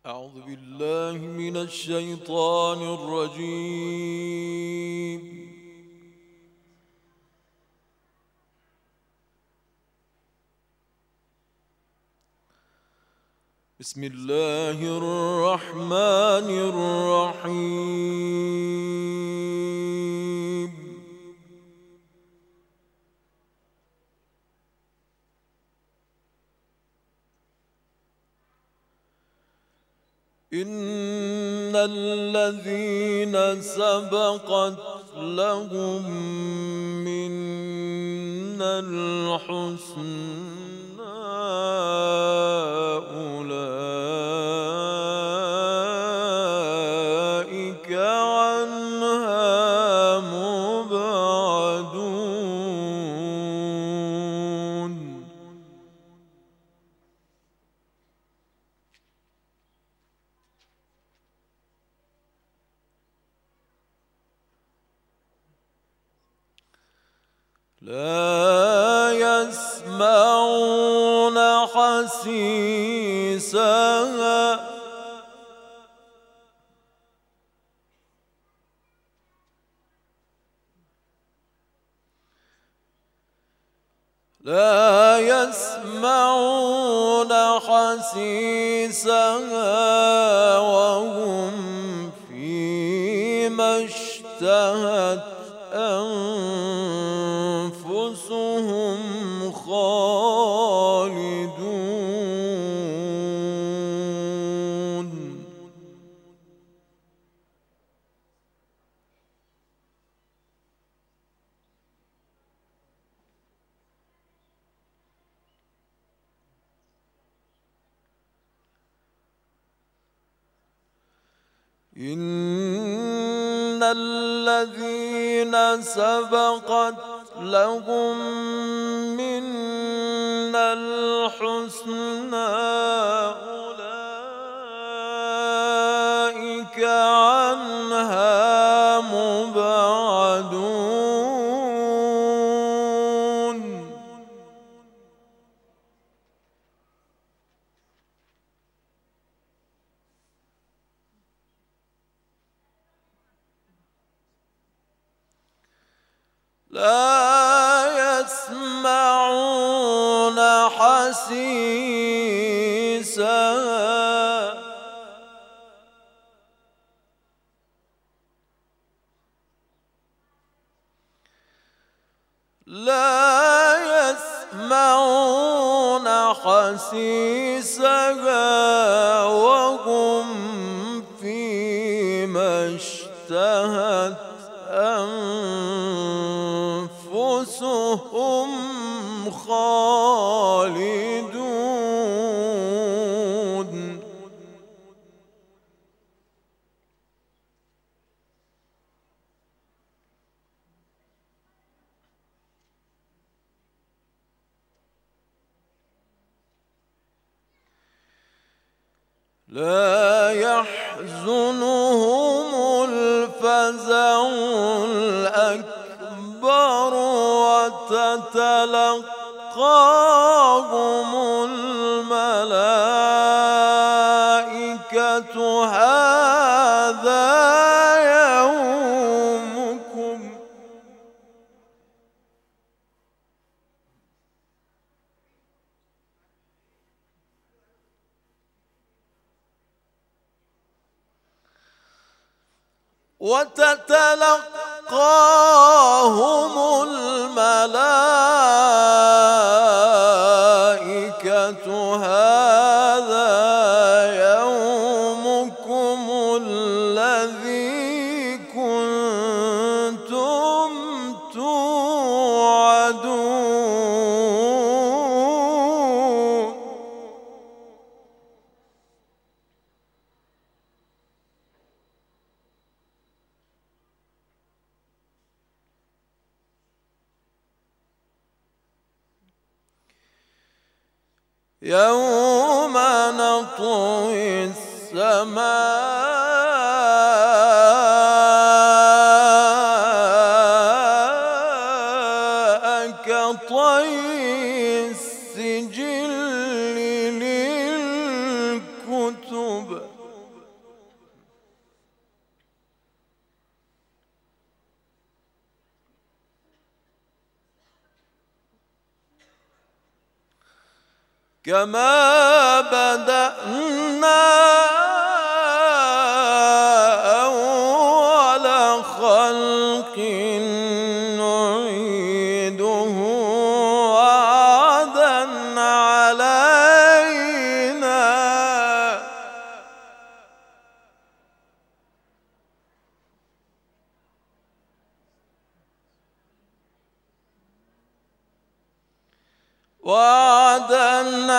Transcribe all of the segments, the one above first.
أعوذ بالله من الشيطان الرجيم. بسم الله الرحمن الرحيم. إن الذين سبقت لهم منا الحسنى أولئك عنها مبعدون. لا يسمعون حسيسها وهم فيما اشتهت أنفسهم خالدون. إن الذين سبقت لهم منا الحسنى أولئك عنها مبعدون. لا يسمعون حسيسها وهم فيما اشتهت أنفسهم خالدون. لا يحزنهم الفزع الأكبر وتتلقاهم الملائكة هذا يومكم وتتلقاهم الملائكة هذا يومكم الذي كنتم توعدون. يوم نطوي السماء كطي السجل للكتب كما بدأنا أول خلق نعيده وعدا علينا وعدا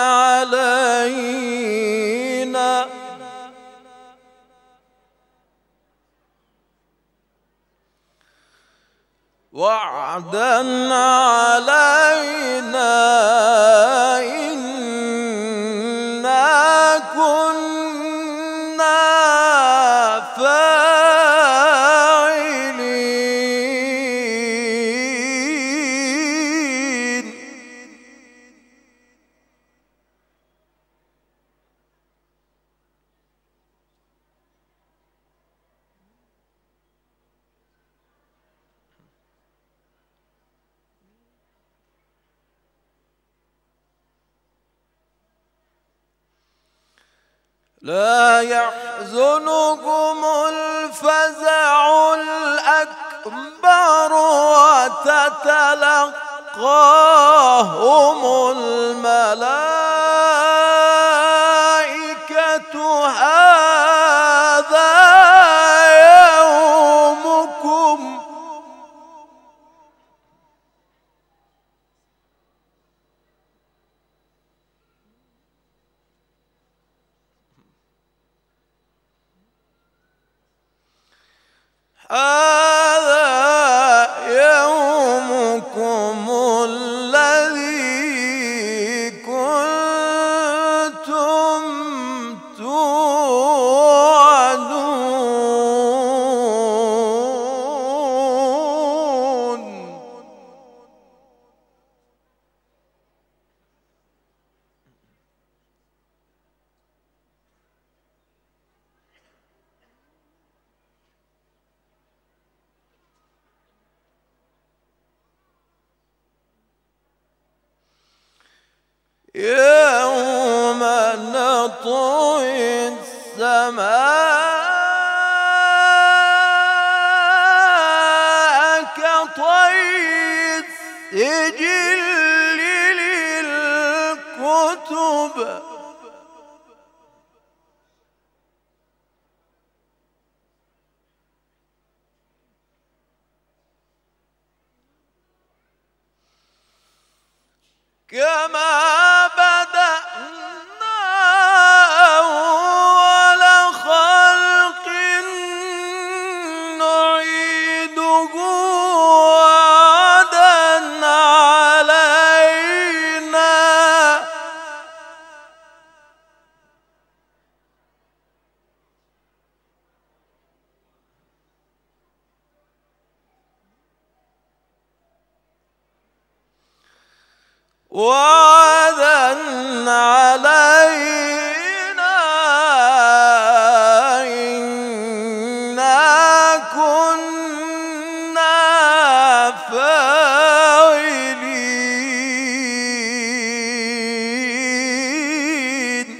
علينا وعدا علينا إنا كنا فاعلين لا يحزنهم الفزع الأكبر وتتلقاهم الملائكة هذا يومكم الذي كنتم توعدون يوم نطوي السماء كطي السجل للكتب كما بدأنا أول خلق نعيده وعدا علينا وعدا علينا إنا كنا فاعلين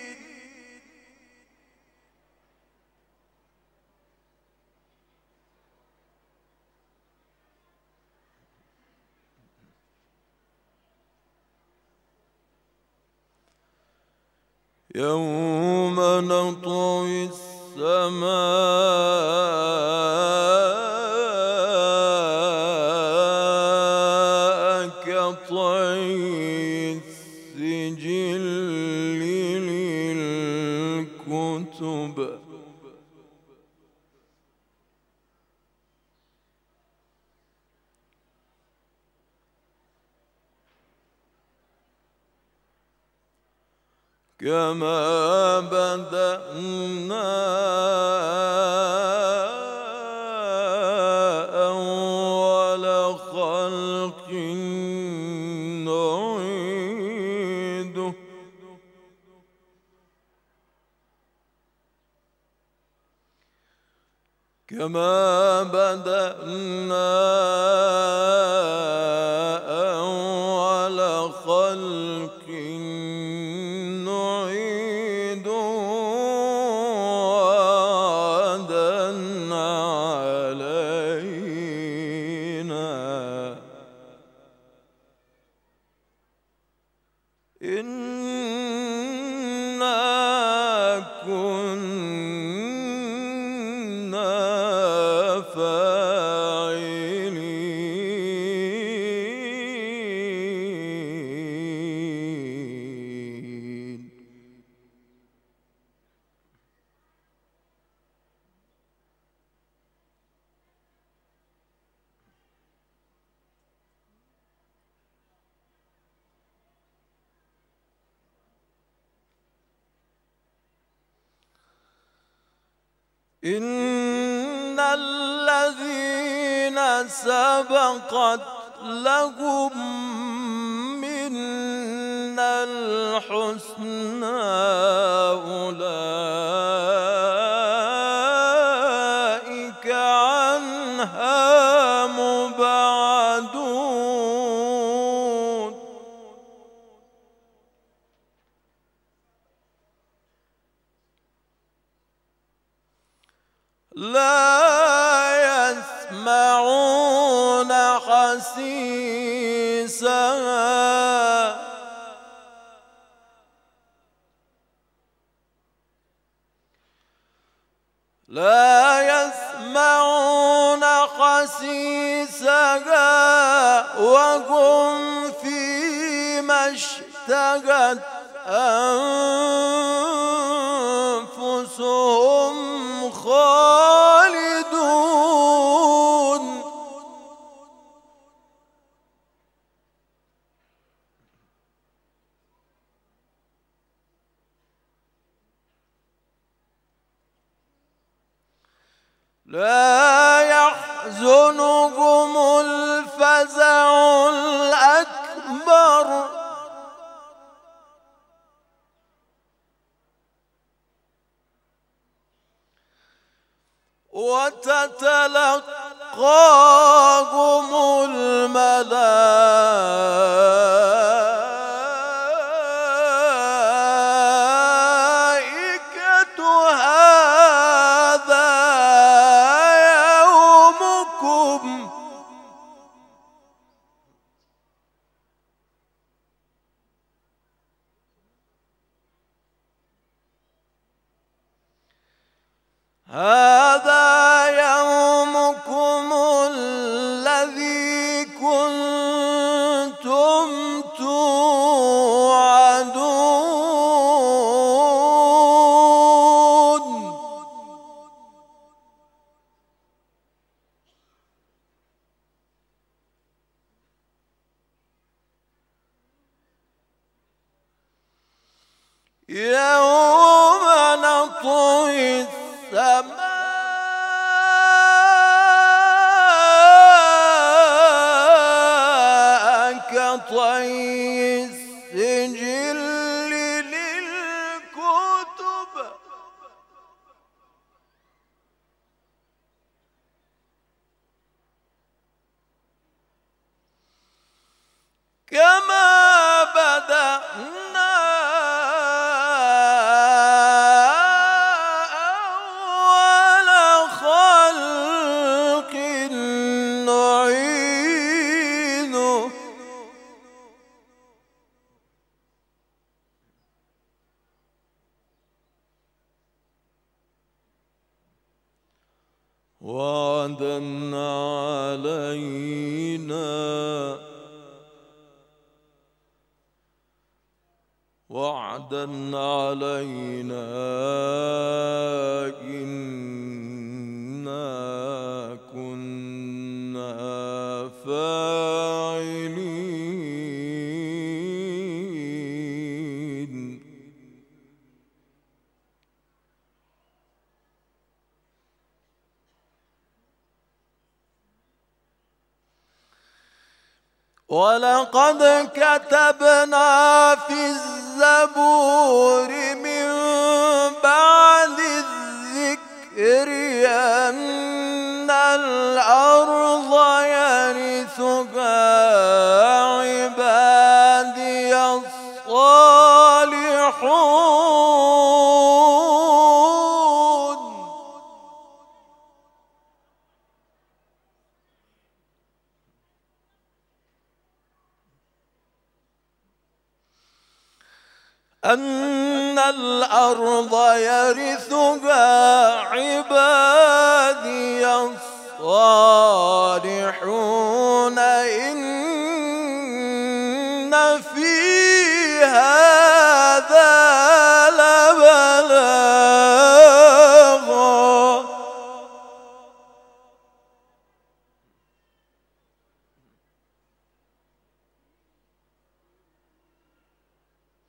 يوم نطوي السماء كطي السجل للكتب كما بدأنا أول خلق نعيده كما بدأنا أول خلق إن الذين سبقت لهم منا الحسنى أولئك عنها مبعدون لا يسمعون حسيسها وهم فيما اشتهت أنفسهم خالدون لا يحزنهم الفزع الأكبر وتتلقاهم الملائكة هذا يومكم الذي كنتم توعدون يوم نطوي السماء كطي السجل للكتب كما بدأنا أول خلق نعيده وعدا علينا إنا كنا فاعلين ولقد كتبنا في الزبور من بعد الذكر أن الأرض يرثها عبادي الصالحون أن الأرض يرثها عبادي الصالحون إن في هذا لبلاغا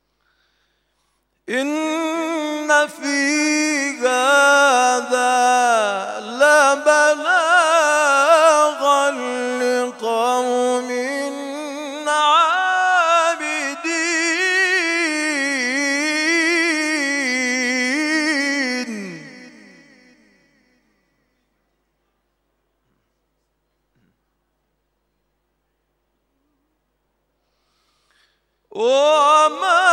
إن في هذا وما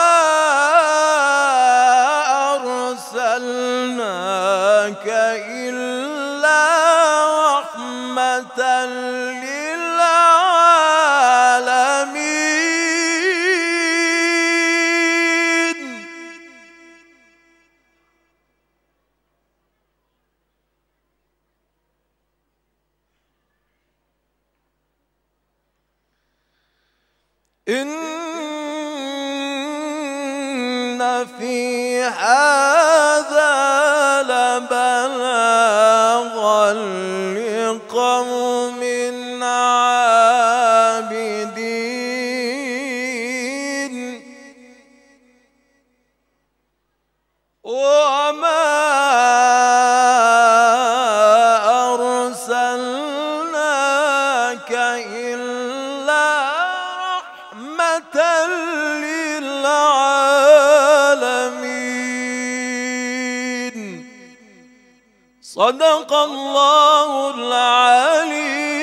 أرسلناك إلا رحمة للعالمين. إن في هذا لبلاغا لقوم عابدين. وما أرسلناك إلا رحمة للعالمين. صدق الله العلي